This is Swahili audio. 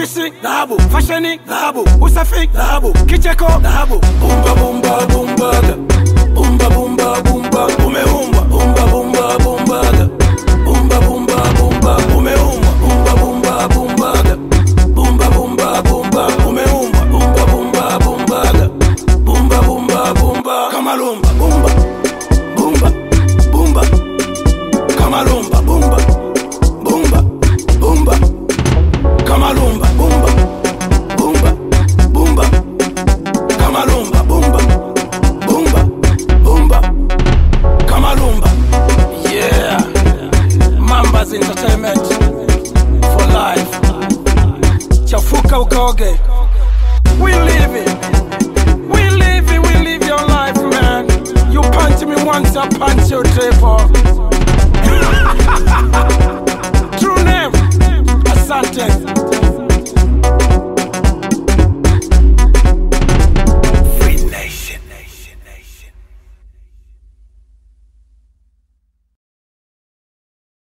Matusi dhahabu, fasheni dhahabu, usafi dhahabu, kicheko dhahabu. Bumba bumba bumbaga, bumba bumba bumba, umeumba. Bumba bumba bumbaga, bumba bumba bumba, umeumba. Bumba bumba bumbaga, bumba bumba bumba, umeumba. Bumba bumba bumbaga, bumba bumba bumba, kamalumba bumba, bumba bumba, kamalumba bumba, bumba bumba, kamalumba bumba, bumba bumba, kamalumba bumba, bumba bumba, kamalumba. Yeah, Mamba's Entertainment for life. Chafuka ukaoge. We live your life, man. You punch me once, I punch you three, four.